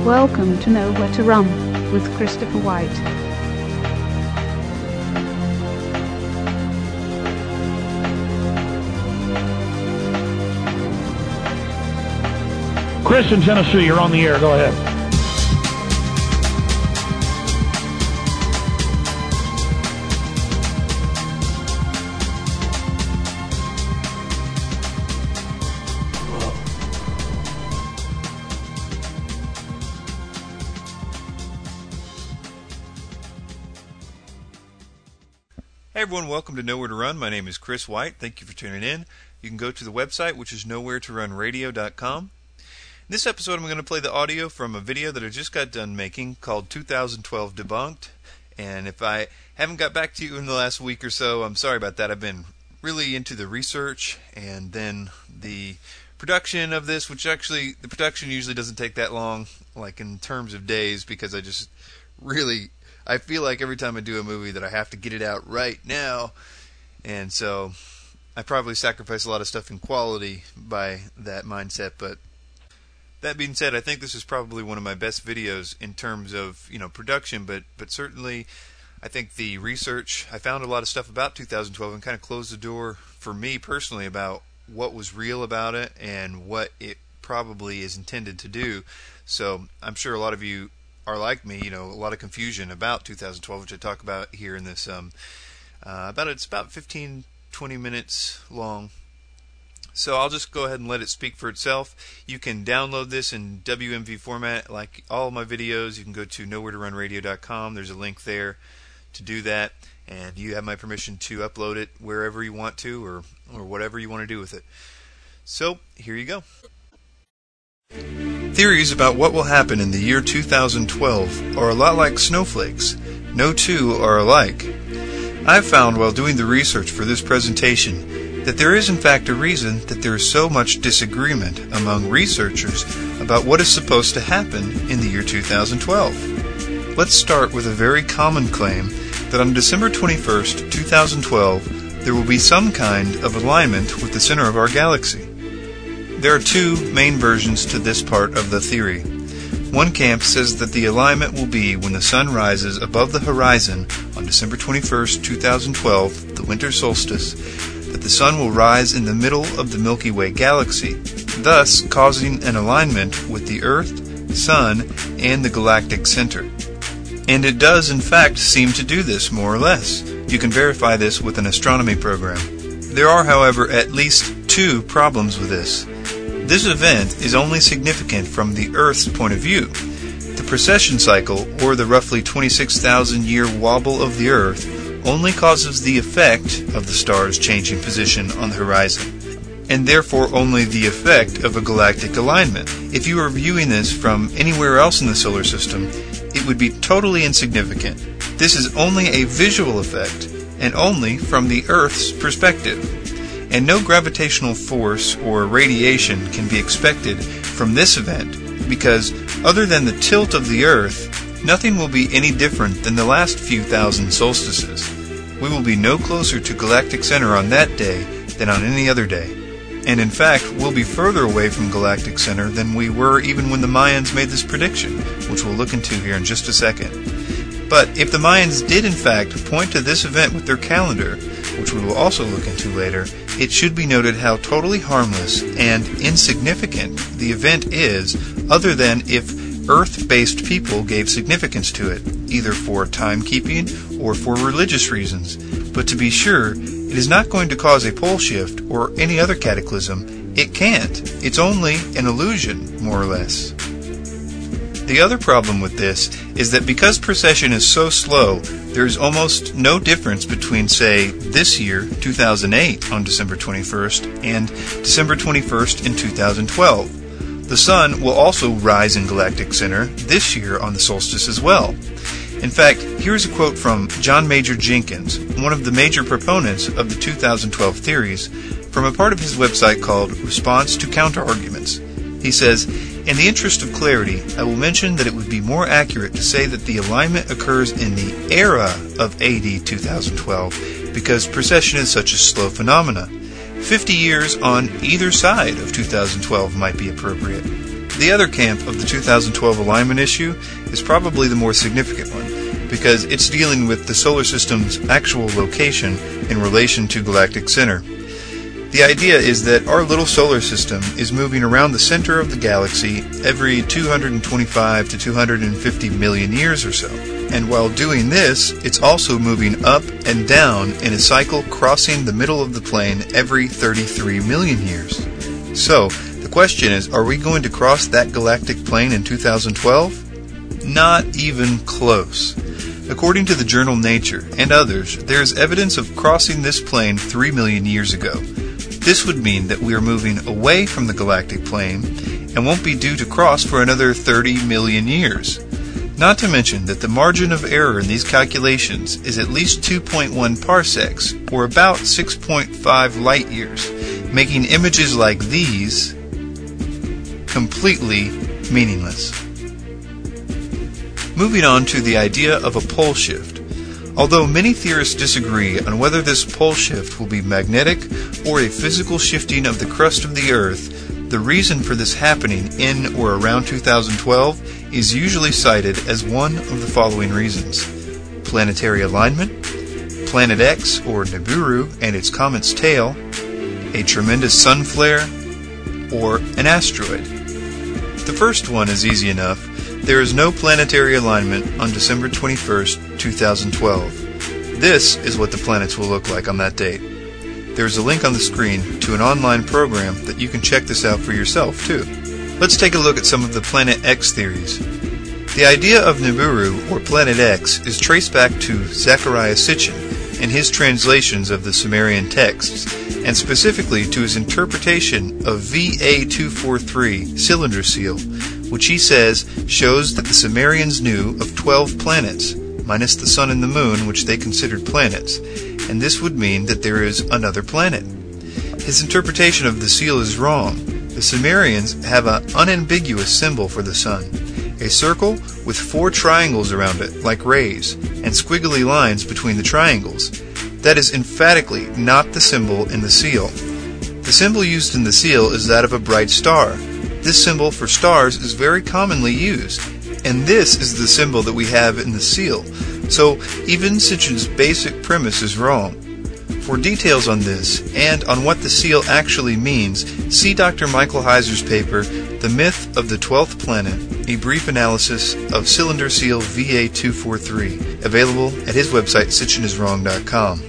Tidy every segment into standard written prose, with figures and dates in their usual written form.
Welcome to Know Where to Run with Christopher White. Chris in Tennessee, you're on the air. Go ahead. Hey everyone, welcome to Nowhere to Run. My name is Chris White. Thank you for tuning in. You can go to the website, which is nowheretorunradio.com. In this episode, I'm going to play the audio from a video that I just got done making called 2012 Debunked. And if I haven't got back to you in the last week or so, I'm sorry about that. I've been really into the research and then the production of this, which actually, the production usually doesn't take that long, like in terms of days, because I feel like every time I do a movie that I have to get it out right now, and so I probably sacrifice a lot of stuff in quality by that mindset. But that being said, I think this is probably one of my best videos in terms of, production, but certainly I think the research, I found a lot of stuff about 2012 and kind of closed the door for me personally about what was real about it and what it probably is intended to do. So I'm sure a lot of you are like me, a lot of confusion about 2012, which I talk about here in this, it's about 15-20 minutes long. So I'll just go ahead and let it speak for itself. You can download this in WMV format like all of my videos. You can go to nowheretorunradio.com. There's a link there to do that, and you have my permission to upload it wherever you want to or whatever you want to do with it. So here you go. Theories about what will happen in the year 2012 are a lot like snowflakes. No two are alike. I've found while doing the research for this presentation that there is in fact a reason that there is so much disagreement among researchers about what is supposed to happen in the year 2012. Let's start with a very common claim that on December 21st, 2012, there will be some kind of alignment with the center of our galaxy. There are two main versions to this part of the theory. One camp says that the alignment will be when the sun rises above the horizon on December 21st, 2012, the winter solstice, that the sun will rise in the middle of the Milky Way galaxy, thus causing an alignment with the Earth, Sun, and the galactic center. And it does in fact seem to do this more or less. You can verify this with an astronomy program. There are, however, at least two problems with this. This event is only significant from the Earth's point of view. The precession cycle, or the roughly 26,000-year wobble of the Earth, only causes the effect of the stars changing position on the horizon, and therefore only the effect of a galactic alignment. If you were viewing this from anywhere else in the solar system, it would be totally insignificant. This is only a visual effect, and only from the Earth's perspective. And no gravitational force or radiation can be expected from this event because, other than the tilt of the Earth, nothing will be any different than the last few thousand solstices. We will be no closer to galactic center on that day than on any other day. And in fact, we'll be further away from galactic center than we were even when the Mayans made this prediction, which we'll look into here in just a second. But if the Mayans did in fact point to this event with their calendar, which we will also look into later, it should be noted how totally harmless and insignificant the event is, other than if Earth-based people gave significance to it, either for timekeeping or for religious reasons. But to be sure, it is not going to cause a pole shift or any other cataclysm. It can't. It's only an illusion, more or less. The other problem with this is that because precession is so slow, there is almost no difference between, say, this year, 2008, on December 21st, and December 21st in 2012. The sun will also rise in galactic center this year on the solstice as well. In fact, here's a quote from John Major Jenkins, one of the major proponents of the 2012 theories, from a part of his website called Response to Counter-Arguments. He says, "In the interest of clarity, I will mention that it would be more accurate to say that the alignment occurs in the era of AD 2012 because precession is such a slow phenomenon. 50 years on either side of 2012 might be appropriate. The other camp of the 2012 alignment issue is probably the more significant one, because it's dealing with the solar system's actual location in relation to galactic center. The idea is that our little solar system is moving around the center of the galaxy every 225 to 250 million years or so. And while doing this, it's also moving up and down in a cycle crossing the middle of the plane every 33 million years. So, the question is, are we going to cross that galactic plane in 2012? Not even close. According to the journal Nature and others, there is evidence of crossing this plane 3 million years ago. This would mean that we are moving away from the galactic plane and won't be due to cross for another 30 million years. Not to mention that the margin of error in these calculations is at least 2.1 parsecs, or about 6.5 light years, making images like these completely meaningless. Moving on to the idea of a pole shift. Although many theorists disagree on whether this pole shift will be magnetic or a physical shifting of the crust of the Earth, the reason for this happening in or around 2012 is usually cited as one of the following reasons: planetary alignment, Planet X or Nibiru and its comet's tail, a tremendous sun flare, or an asteroid. The first one is easy enough. There is no planetary alignment on December 21st, 2012. This is what the planets will look like on that date. There is a link on the screen to an online program that you can check this out for yourself too. Let's take a look at some of the Planet X theories. The idea of Nibiru, or Planet X, is traced back to Zecharia Sitchin and his translations of the Sumerian texts, and specifically to his interpretation of VA243 cylinder seal, which he says shows that the Sumerians knew of 12 planets, minus the sun and the moon, which they considered planets, and this would mean that there is another planet. His interpretation of the seal is wrong. The Sumerians have an unambiguous symbol for the sun, a circle with 4 triangles around it, like rays, and squiggly lines between the triangles. That is emphatically not the symbol in the seal. The symbol used in the seal is that of a bright star. This symbol for stars is very commonly used, and this is the symbol that we have in the seal. So even Sitchin's basic premise is wrong. For details on this, and on what the seal actually means, see Dr. Michael Heiser's paper, The Myth of the 12th Planet, a brief analysis of cylinder seal VA243, available at his website sitchiniswrong.com.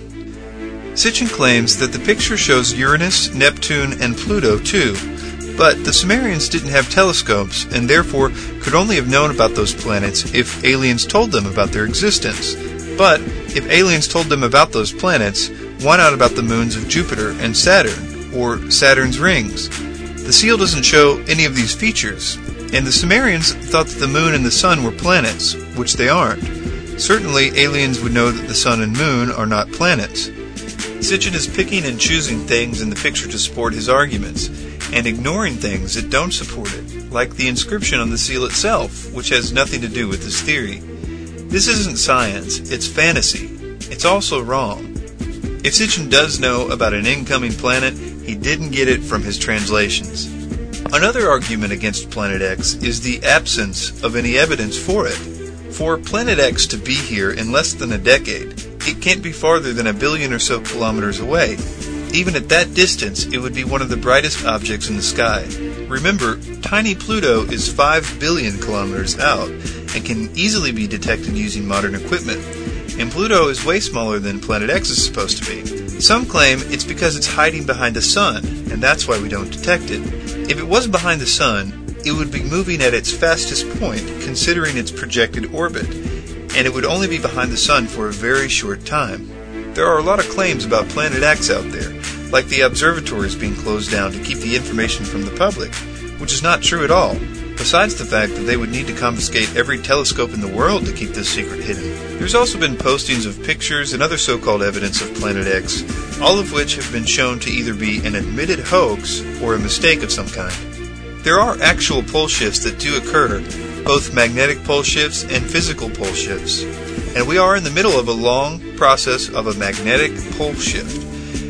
Sitchin claims that the picture shows Uranus, Neptune, and Pluto too, but the Sumerians didn't have telescopes and therefore could only have known about those planets if aliens told them about their existence. But if aliens told them about those planets, why not about the moons of Jupiter and Saturn, or Saturn's rings? The seal doesn't show any of these features, and the Sumerians thought that the moon and the sun were planets, which they aren't. Certainly aliens would know that the sun and moon are not planets. Sitchin is picking and choosing things in the picture to support his arguments, and ignoring things that don't support it, like the inscription on the seal itself, which has nothing to do with his theory. This isn't science, it's fantasy. It's also wrong. If Sitchin does know about an incoming planet, he didn't get it from his translations. Another argument against Planet X is the absence of any evidence for it. For Planet X to be here in less than a decade, it can't be farther than 1 billion or so kilometers away. Even at that distance, it would be one of the brightest objects in the sky. Remember, tiny Pluto is 5 billion kilometers out and can easily be detected using modern equipment. And Pluto is way smaller than Planet X is supposed to be. Some claim it's because it's hiding behind the sun, and that's why we don't detect it. If it was behind the sun, it would be moving at its fastest point, considering its projected orbit, and it would only be behind the sun for a very short time. There are a lot of claims about Planet X out there, like the observatories being closed down to keep the information from the public, which is not true at all, besides the fact that they would need to confiscate every telescope in the world to keep this secret hidden. There's also been postings of pictures and other so-called evidence of Planet X, all of which have been shown to either be an admitted hoax or a mistake of some kind. There are actual pole shifts that do occur, both magnetic pole shifts and physical pole shifts, and we are in the middle of a long process of a magnetic pole shift.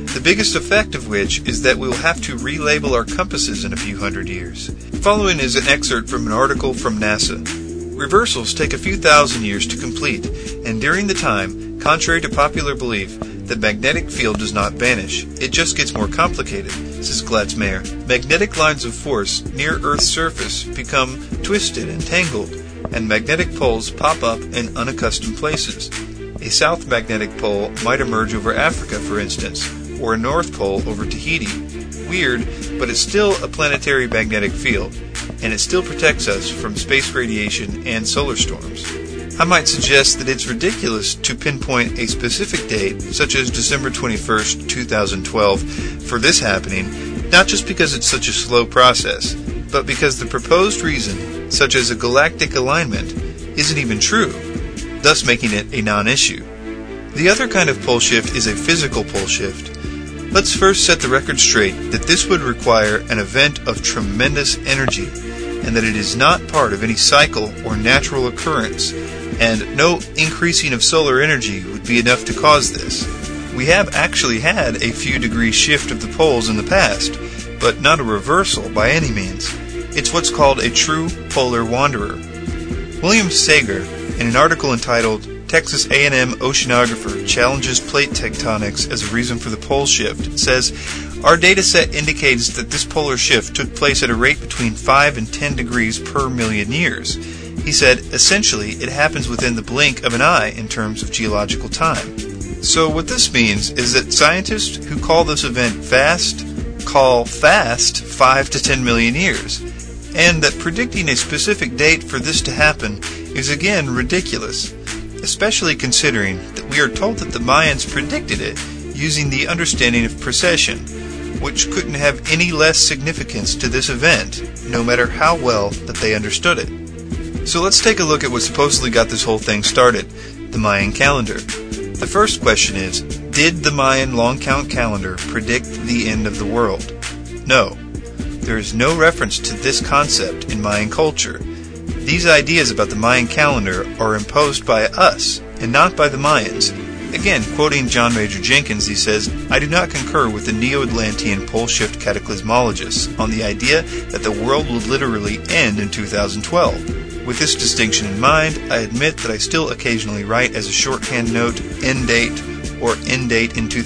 the biggest effect of which is that we will have to relabel our compasses in a few hundred years. Following is an excerpt from an article from NASA. Reversals take a few thousand years to complete, and during the time, contrary to popular belief, the magnetic field does not vanish. It just gets more complicated, says Glatzmeyer. Magnetic lines of force near Earth's surface become twisted and tangled, and magnetic poles pop up in unaccustomed places. A south magnetic pole might emerge over Africa, for instance, or a north pole over Tahiti. Weird, but it's still a planetary magnetic field, and it still protects us from space radiation and solar storms. I might suggest that it's ridiculous to pinpoint a specific date, such as December 21st, 2012, for this happening, not just because it's such a slow process, but because the proposed reason, such as a galactic alignment, isn't even true, thus making it a non-issue. The other kind of pole shift is a physical pole shift. Let's first set the record straight that this would require an event of tremendous energy, and that it is not part of any cycle or natural occurrence, and no increasing of solar energy would be enough to cause this. We have actually had a few degree shift of the poles in the past, but not a reversal by any means. It's what's called a true polar wanderer. William Sager, in an article entitled Texas A&M Oceanographer Challenges Plate Tectonics as a Reason for the Pole Shift, says, our data set indicates that this polar shift took place at a rate between 5 and 10 degrees per million years. He said, essentially, it happens within the blink of an eye in terms of geological time. So what this means is that scientists who call this event fast call fast 5 to 10 million years, and that predicting a specific date for this to happen is again ridiculous, especially considering that we are told that the Mayans predicted it using the understanding of precession, which couldn't have any less significance to this event, no matter how well that they understood it. So let's take a look at what supposedly got this whole thing started, the Mayan calendar. The first question is, did the Mayan long count calendar predict the end of the world? No. There is no reference to this concept in Mayan culture. These ideas about the Mayan calendar are imposed by us, and not by the Mayans. Again, quoting John Major Jenkins, he says, I do not concur with the Neo-Atlantean pole shift cataclysmologists on the idea that the world will literally end in 2012. With this distinction in mind, I admit that I still occasionally write as a shorthand note, end date, or end date in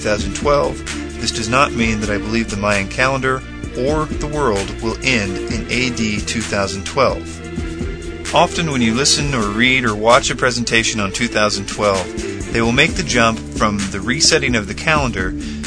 2012. This does not mean that I believe the Mayan calendar or the world will end in AD 2012. Often when you listen or read or watch a presentation on 2012, they will make the jump from the resetting of the calendar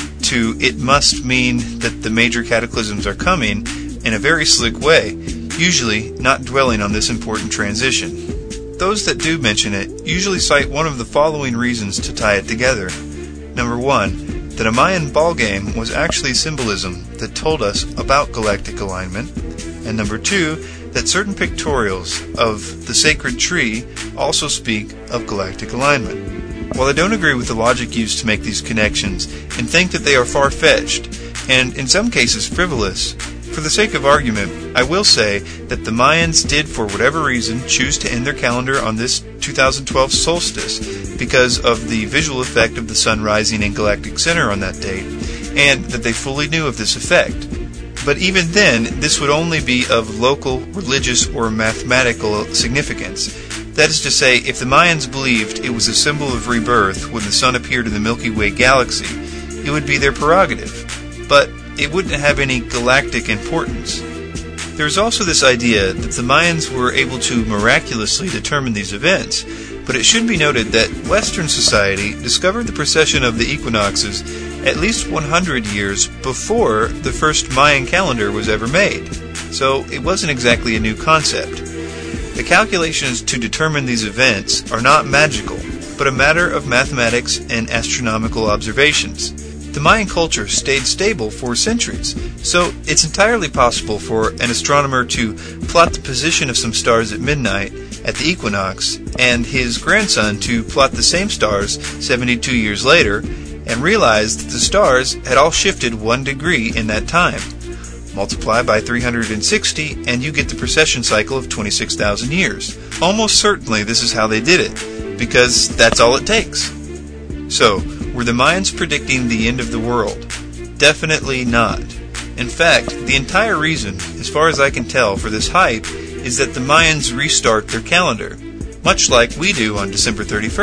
to it must mean that the major cataclysms are coming in a very slick way, usually not dwelling on this important transition. Those that do mention it usually cite one of the following reasons to tie it together. Number one, that a Mayan ball game was actually symbolism that told us about galactic alignment. And number two, that certain pictorials of the sacred tree also speak of galactic alignment. While I don't agree with the logic used to make these connections and think that they are far-fetched, and in some cases frivolous, for the sake of argument, I will say that the Mayans did, for whatever reason, choose to end their calendar on this 2012 solstice because of the visual effect of the sun rising in galactic center on that date, and that they fully knew of this effect. But even then, this would only be of local, religious, or mathematical significance. That is to say, if the Mayans believed it was a symbol of rebirth when the sun appeared in the Milky Way galaxy, it would be their prerogative. But it wouldn't have any galactic importance. There's also this idea that the Mayans were able to miraculously determine these events, but it should be noted that Western society discovered the precession of the equinoxes at least 100 years before the first Mayan calendar was ever made, so it wasn't exactly a new concept. The calculations to determine these events are not magical, but a matter of mathematics and astronomical observations. The Mayan culture stayed stable for centuries, so it's entirely possible for an astronomer to plot the position of some stars at midnight at the equinox, and his grandson to plot the same stars 72 years later, and realize that the stars had all shifted 1 degree in that time. Multiply by 360, and you get the precession cycle of 26,000 years. Almost certainly this is how they did it, because that's all it takes. So, were the Mayans predicting the end of the world? Definitely not. In fact, the entire reason, as far as I can tell, for this hype is that the Mayans restart their calendar, much like we do on December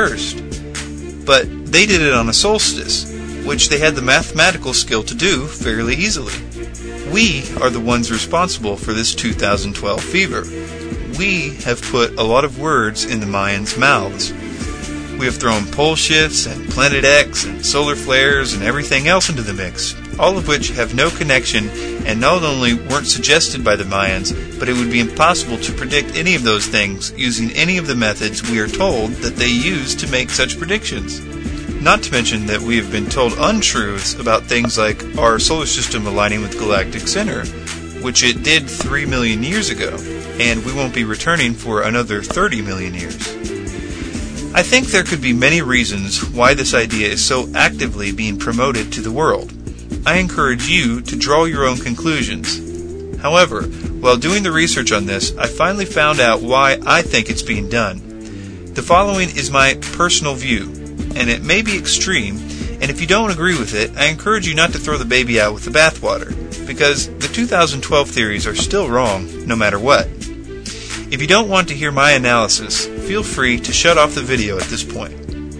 31st. But they did it on a solstice, which they had the mathematical skill to do fairly easily. We are the ones responsible for this 2012 fever. We have put a lot of words in the Mayans' mouths. We have thrown pole shifts and Planet X and solar flares and everything else into the mix, all of which have no connection and not only weren't suggested by the Mayans, but it would be impossible to predict any of those things using any of the methods we are told that they use to make such predictions. Not to mention that we have been told untruths about things like our solar system aligning with galactic center, which it did 3 million years ago, and we won't be returning for another 30 million years. I think there could be many reasons why this idea is so actively being promoted to the world. I encourage you to draw your own conclusions. However, while doing the research on this, I finally found out why I think it's being done. The following is my personal view, and it may be extreme, and if you don't agree with it, I encourage you not to throw the baby out with the bathwater, because the 2012 theories are still wrong, no matter what. If you don't want to hear my analysis, feel free to shut off the video at this point.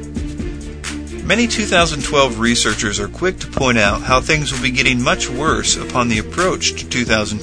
Many 2012 researchers are quick to point out how things will be getting much worse upon the approach to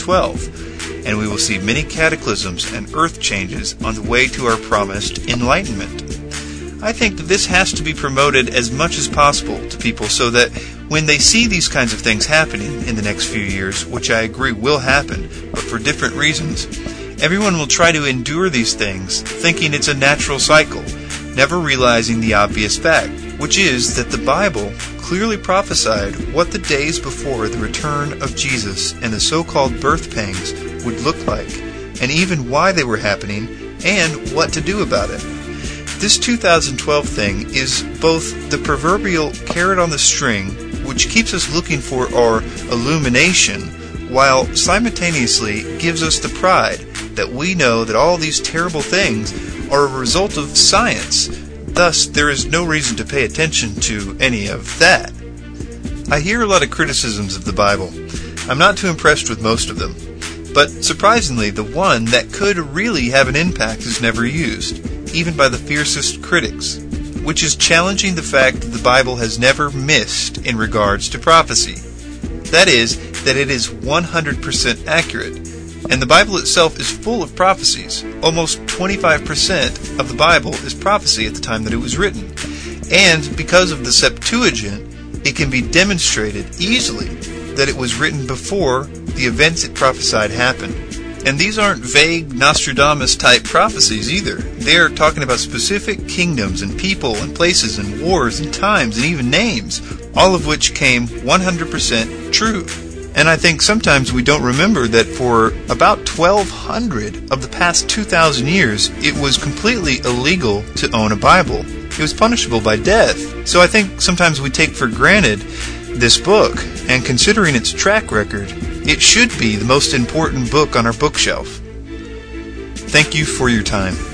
2012, and we will see many cataclysms and earth changes on the way to our promised enlightenment. I think that this has to be promoted as much as possible to people so that when they see these kinds of things happening in the next few years, which I agree will happen, but for different reasons, everyone will try to endure these things, thinking it's a natural cycle, never realizing the obvious fact, which is that the Bible clearly prophesied what the days before the return of Jesus and the so-called birth pangs would look like, and even why they were happening, and what to do about it. This 2012 thing is both the proverbial carrot on the string, which keeps us looking for our illumination, while simultaneously gives us the pride that we know that all these terrible things are a result of science. Thus, there is no reason to pay attention to any of that. I hear a lot of criticisms of the Bible. I'm not too impressed with most of them. But surprisingly, the one that could really have an impact is never used, even by the fiercest critics, which is challenging the fact that the Bible has never missed in regards to prophecy. That is, that it is 100% accurate. And the Bible itself is full of prophecies. Almost 25% of the Bible is prophecy at the time that it was written. And because of the Septuagint, it can be demonstrated easily that it was written before the events it prophesied happened. And these aren't vague Nostradamus-type prophecies either. They are talking about specific kingdoms and people and places and wars and times and even names, all of which came 100% true. And I think sometimes we don't remember that for about 1,200 of the past 2,000 years, it was completely illegal to own a Bible. It was punishable by death. So I think sometimes we take for granted this book, and considering its track record, it should be the most important book on our bookshelf. Thank you for your time.